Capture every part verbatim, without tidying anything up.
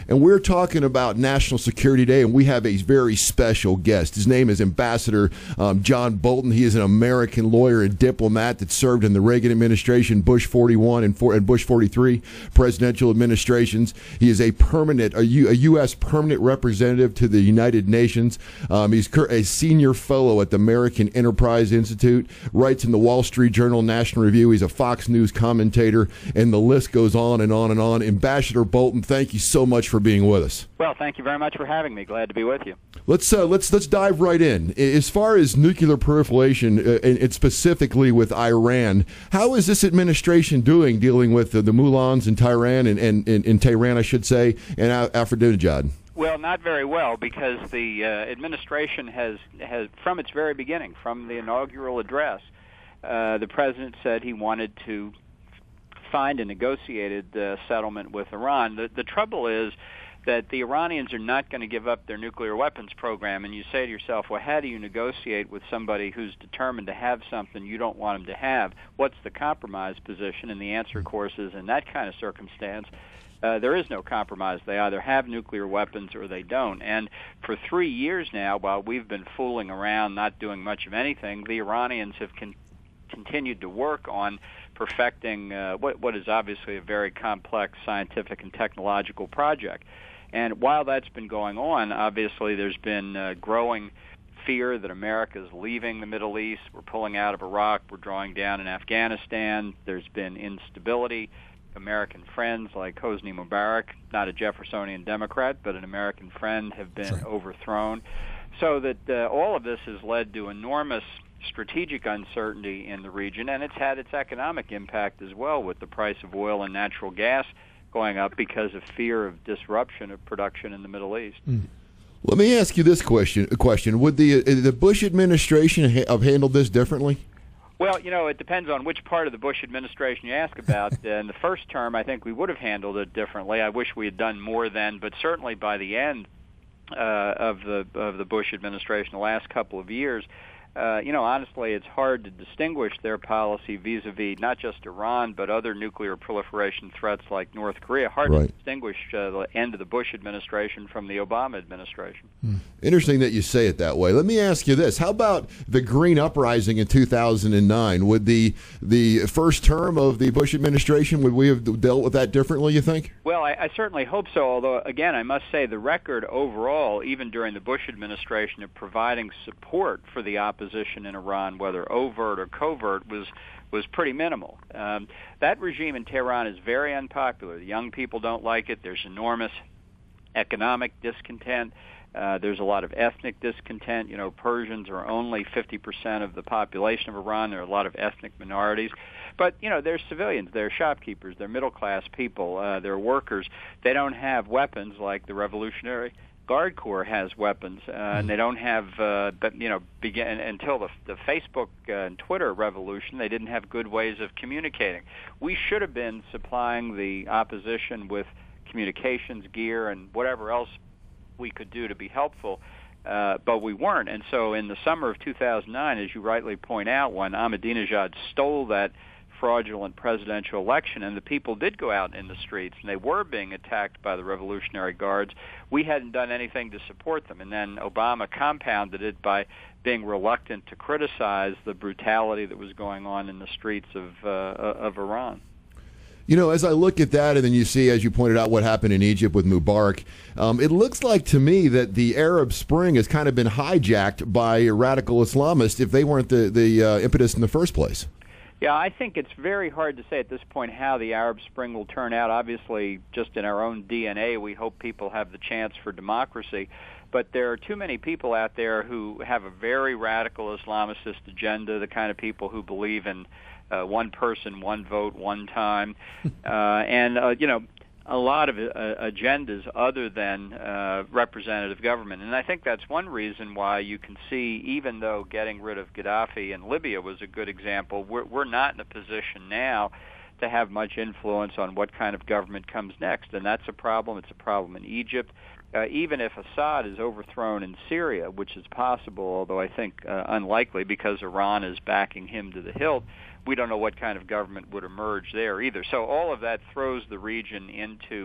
and we're talking about National Security Day, and we have a very special guest. His name is Ambassador um, John Bolton. He is an American lawyer and diplomat that served in the Reagan administration, Bush forty-one and, for, and Bush forty-three presidential administrations. He is a permanent, a, U, a U S permanent representative to the United Nations. Um, he's a senior fellow at the American Enterprise Institute, writes in the Wall Street Journal, National Review. He's a Fox News commentator, and the list goes on and on and on. Ambassador Bolton, thank you so much for being with us. Well, thank you very much for having me. Glad to be with you. Let's uh, let's let's dive right in. As far as nuclear proliferation, uh, and, and specifically with Iran, how is this administration doing dealing with uh, the Mullahs in Tehran and, and, and in Tehran, I should say, and Ahmadinejad? Well, not very well, because the uh, administration has, has, from its very beginning, from the inaugural address, uh, the president said he wanted to find a negotiated uh, settlement with Iran. The, the trouble is that the Iranians are not going to give up their nuclear weapons program, and you say to yourself, well, how do you negotiate with somebody who's determined to have something you don't want him to have? What's the compromise position? And the answer, of course, is in that kind of circumstance, Uh, there is no compromise. They either have nuclear weapons or they don't. And for three years now, while we've been fooling around, not doing much of anything, the Iranians have con- continued to work on perfecting uh, what, what is obviously a very complex scientific and technological project. And while that's been going on, obviously there's been uh, growing fear that America is leaving the Middle East. We're pulling out of Iraq. We're drawing down in Afghanistan. There's been instability. American friends like Hosni Mubarak, not a Jeffersonian Democrat, but an American friend, have been right. overthrown. So that uh, all of this has led to enormous strategic uncertainty in the region, and it's had its economic impact as well, with the price of oil and natural gas going up because of fear of disruption of production in the Middle East. Mm. Let me ask you this question. question. Would the, uh, the Bush administration ha- have handled this differently? Well, you know, it depends on which part of the Bush administration you ask about. Uh, in the first term, I think we would have handled it differently. I wish we had done more then, but certainly by the end uh, of the of the Bush administration, the last couple of years, uh, you know, honestly, it's hard to distinguish their policy vis-a-vis not just Iran, but other nuclear proliferation threats like North Korea. Hard right. to distinguish uh, the end of the Bush administration from the Obama administration. Hmm. Interesting that you say it that way. Let me ask you this. How about the Green Uprising in two thousand nine? Would the the first term of the Bush administration, would we have dealt with that differently, you think? Well, I, I certainly hope so, although, again, I must say the record overall, even during the Bush administration, of providing support for the opposition in Iran, whether overt or covert, was was pretty minimal. Um, that regime in Tehran is very unpopular. The young people don't like it. There's enormous economic discontent. Uh, there's a lot of ethnic discontent. You know, Persians are only fifty percent of the population of Iran. There are a lot of ethnic minorities. But, you know, they're civilians. They're shopkeepers. They're middle-class people. Uh, they're workers. They don't have weapons like the Revolutionary Guard Corps has weapons, uh, and they don't have, uh, but, you know, begin, until the, the Facebook uh, and Twitter revolution, they didn't have good ways of communicating. We should have been supplying the opposition with communications gear and whatever else we could do to be helpful, uh, but we weren't. And so in the summer of two thousand nine, as you rightly point out, when Ahmadinejad stole that fraudulent presidential election, and the people did go out in the streets, and they were being attacked by the Revolutionary Guards, we hadn't done anything to support them. And then Obama compounded it by being reluctant to criticize the brutality that was going on in the streets of uh, of Iran. You know, as I look at that, and then you see, as you pointed out, what happened in Egypt with Mubarak, um, it looks like to me that the Arab Spring has kind of been hijacked by radical Islamists if they weren't the, the uh, impetus in the first place. Yeah, I think it's very hard to say at this point how the Arab Spring will turn out. Obviously, just in our own D N A, we hope people have the chance for democracy. But there are too many people out there who have a very radical Islamicist agenda, the kind of people who believe in uh, one person, one vote, one time. uh, and, uh, you know, a lot of uh, agendas other than uh, representative government. And I think that's one reason why you can see, even though getting rid of Gaddafi in Libya was a good example, we're, we're not in a position now to have much influence on what kind of government comes next. And that's a problem. It's a problem in Egypt. Uh, even if Assad is overthrown in Syria, which is possible, although I think uh, unlikely because Iran is backing him to the hilt, we don't know what kind of government would emerge there either. So all of that throws the region into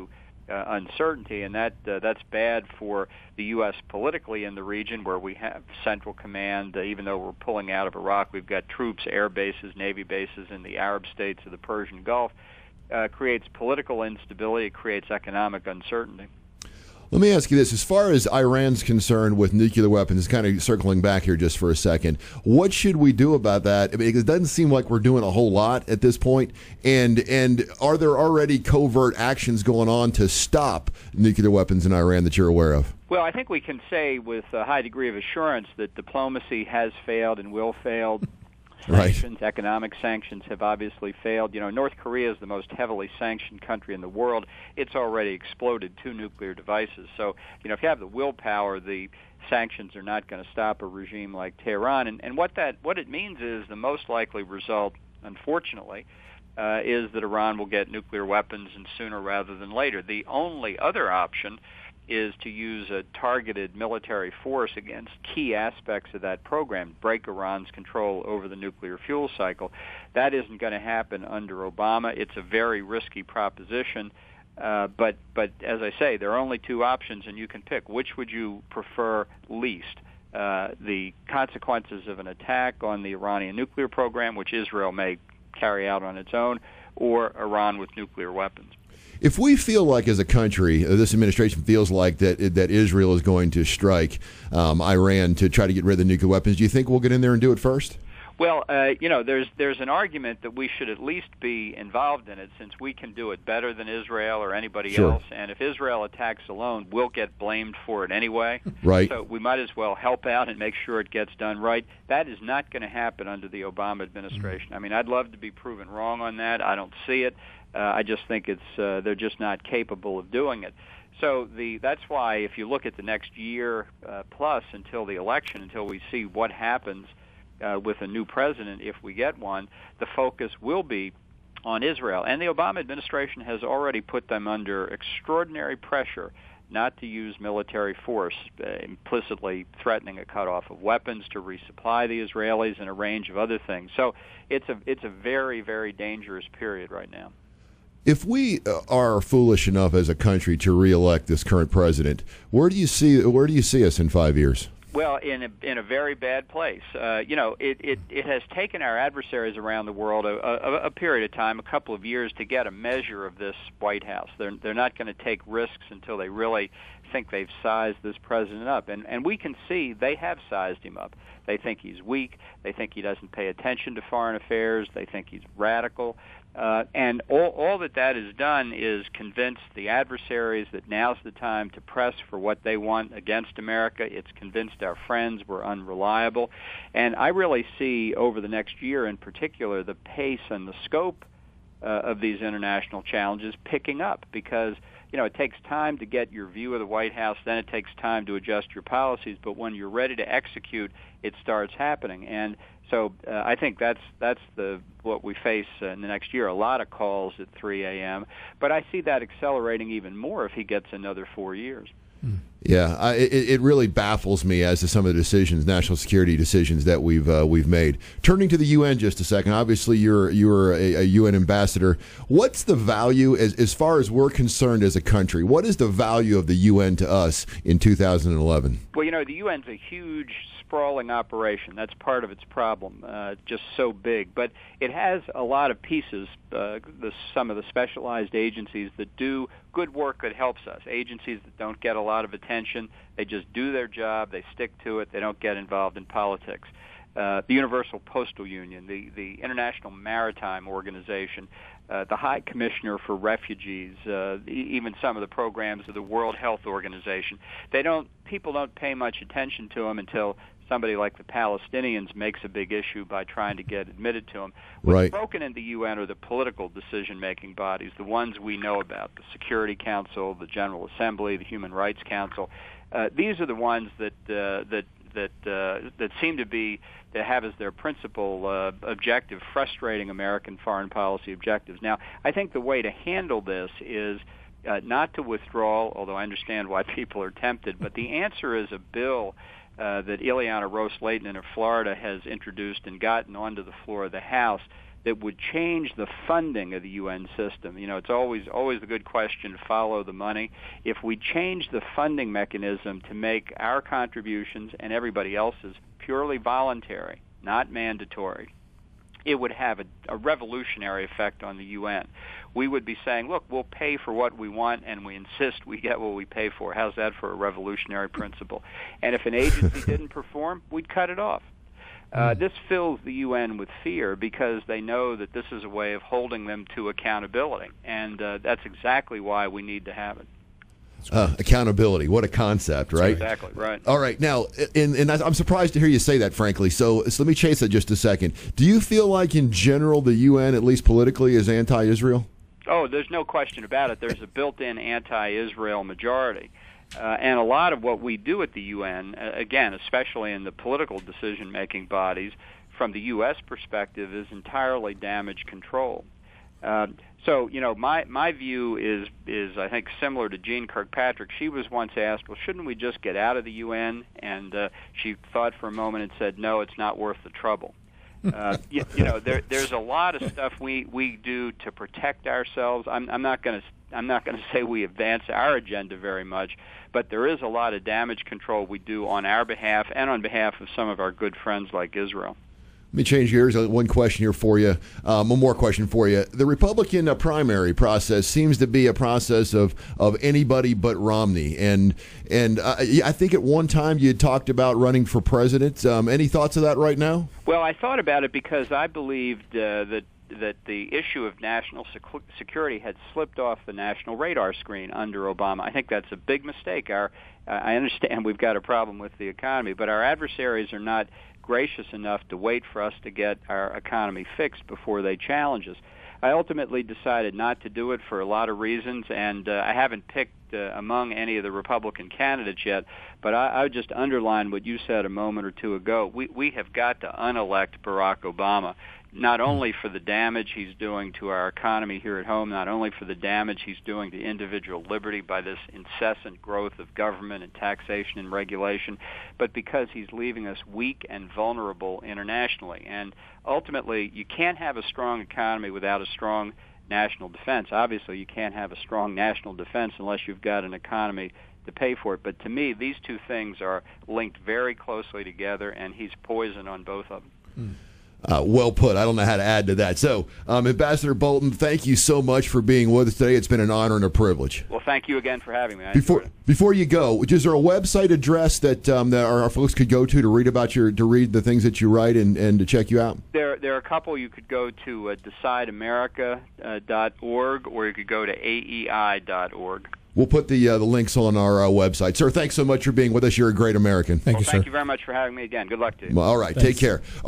uh, uncertainty, and that uh, that's bad for the U S politically in the region where we have central command. Uh, even though we're pulling out of Iraq, we've got troops, air bases, Navy bases in the Arab states of the Persian Gulf. Uh, creates political instability. It creates economic uncertainty. Let me ask you this. As far as Iran's concerned with nuclear weapons, kind of circling back here just for a second, what should we do about that? I mean, it doesn't seem like we're doing a whole lot at this point. And and are there already covert actions going on to stop nuclear weapons in Iran that you're aware of? Well, I think we can say with a high degree of assurance that diplomacy has failed and will fail. Sanctions, right. Economic sanctions have obviously failed. You know, North Korea is the most heavily sanctioned country in the world. It's already exploded two nuclear devices. So, you know, if you have the willpower, the sanctions are not going to stop a regime like Tehran. And, and what that what it means is the most likely result, unfortunately, uh, is that Iran will get nuclear weapons, and sooner rather than later. The only other option is to use a targeted military force against key aspects of that program, break Iran's control over the nuclear fuel cycle. That isn't going to happen under Obama. It's a very risky proposition. Uh, but, but as I say, there are only two options, and you can pick. Which would you prefer least? Uh, the consequences of an attack on the Iranian nuclear program, which Israel may carry out on its own, or Iran with nuclear weapons? If we feel like, as a country, uh, this administration feels like that that Israel is going to strike um, Iran to try to get rid of the nuclear weapons, do you think we'll get in there and do it first? Well, uh, you know, there's there's an argument that we should at least be involved in it, since we can do it better than Israel or anybody sure. else. And if Israel attacks alone, we'll get blamed for it anyway. Right. So we might as well help out and make sure it gets done right. That is not going to happen under the Obama administration. Mm-hmm. I mean, I'd love to be proven wrong on that. I don't see it. Uh, I just think it's uh, they're just not capable of doing it. So the that's why if you look at the next year uh, plus until the election, until we see what happens uh, with a new president, if we get one, the focus will be on Israel. And the Obama administration has already put them under extraordinary pressure not to use military force, uh, implicitly threatening a cutoff of weapons, to resupply the Israelis, and a range of other things. So it's a it's a very, very dangerous period right now. If we are foolish enough as a country to reelect this current president, where do you see where do you see us in five years? Well, in a, in a very bad place. Uh, you know, it, it, it has taken our adversaries around the world a, a, a period of time, a couple of years, to get a measure of this White House. They're they're not going to take risks until they really think they've sized this president up, and and we can see they have sized him up. They think he's weak. They think he doesn't pay attention to foreign affairs. They think he's radical. Uh, and all, all that that has done is convince the adversaries that now's the time to press for what they want against America. It's convinced our friends we're unreliable. And I really see over the next year in particular the pace and the scope uh, of these international challenges picking up, because you know, it takes time to get your view of the White House, then it takes time to adjust your policies, but when you're ready to execute, it starts happening. And so uh, I think that's that's the what we face uh, in the next year, a lot of calls at three a.m., but I see that accelerating even more if he gets another four years. Yeah, I, it, it really baffles me as to some of the decisions, national security decisions that we've uh, we've made. Turning to the U N just a second, obviously you're you're a, a U N ambassador. What's the value, as as far as we're concerned as a country? What is the value of the U N to us in two thousand eleven? Well, you know, the U N's a huge, sprawling operation. That's part of its problem, uh, just so big. But it has a lot of pieces, uh, the, some of the specialized agencies that do good work that helps us, agencies that don't get a lot of attention. They just do their job. They stick to it. They don't get involved in politics. Uh, the Universal Postal Union, the, the International Maritime Organization, uh, the High Commissioner for Refugees, uh, even some of the programs of the World Health Organization. They don't, people don't pay much attention to them until somebody like the Palestinians makes a big issue by trying to get admitted to them. What's right. broken in the U N are the political decision-making bodies, the ones we know about, the Security Council, the General Assembly, the Human Rights Council. Uh, these are the ones that uh, that that uh, that seem to be to have as their principal uh, objective frustrating American foreign policy objectives. Now, I think the way to handle this is uh, not to withdraw, although I understand why people are tempted, but the answer is a bill Uh, that Ileana Ros-Lehtinen of Florida has introduced and gotten onto the floor of the House that would change the funding of the U N system. You know, it's always always a good question, follow the money. If we change the funding mechanism to make our contributions and everybody else's purely voluntary, not mandatory, it would have a, a revolutionary effect on the U N. We would be saying, look, we'll pay for what we want, and we insist we get what we pay for. How's that for a revolutionary principle? And if an agency didn't perform, we'd cut it off. Uh, this fills the U N with fear because they know that this is a way of holding them to accountability, and uh, that's exactly why we need to have it. Uh, accountability, what a concept, right? Exactly, right. All right, now, and, and I'm surprised to hear you say that, frankly, so, so let me chase that just a second. Do you feel like, in general, the U N, at least politically, is anti-Israel? Oh, there's no question about it. There's a built-in anti-Israel majority. Uh, and a lot of what we do at the U N, uh, again, especially in the political decision-making bodies, from the U S perspective, is entirely damage control. Uh, so, you know, my, my view is, is, I think, similar to Jeane Kirkpatrick. She was once asked, well, shouldn't we just get out of the U N? And uh, she thought for a moment and said, no, it's not worth the trouble. Uh, you, you know, there, there's a lot of stuff we, we do to protect ourselves. I'm, I'm not going to I'm not going to say we advance our agenda very much, but there is a lot of damage control we do on our behalf and on behalf of some of our good friends like Israel. Let me change gears. One question here for you. Um, one more question for you. The Republican uh, primary process seems to be a process of, of anybody but Romney. And and uh, I think at one time you had talked about running for president. Um, any thoughts of that right now? Well, I thought about it because I believed uh, that that the issue of national sec- security had slipped off the national radar screen under Obama. I think that's a big mistake. Our, uh, I understand we've got a problem with the economy, but our adversaries are not gracious enough to wait for us to get our economy fixed before they challenge us. I ultimately decided not to do it for a lot of reasons, and uh, I haven't picked uh, among any of the Republican candidates yet, but I, I would just underline what you said a moment or two ago. We, we have got to unelect Barack Obama, not only for the damage he's doing to our economy here at home, not only for the damage he's doing to individual liberty by this incessant growth of government and taxation and regulation, but because he's leaving us weak and vulnerable internationally. And ultimately, you can't have a strong economy without a strong national defense. Obviously, you can't have a strong national defense unless you've got an economy to pay for it. But to me, these two things are linked very closely together, and he's poison on both of them. Mm. Uh, well put. I don't know how to add to that. So, um, Ambassador Bolton, thank you so much for being with us today. It's been an honor and a privilege. Well, thank you again for having me. I before before you go, is there a website address that um, that our, our folks could go to to read about your to read the things that you write and, and to check you out? There there are a couple. You could go to uh, decide america dot org or you could go to A E I dot org. We'll put the uh, the links on our uh, website. Sir, thanks so much for being with us. You're a great American. Thank well, you, sir. Thank you very much for having me again. Good luck to you. All right. Thanks. Take care.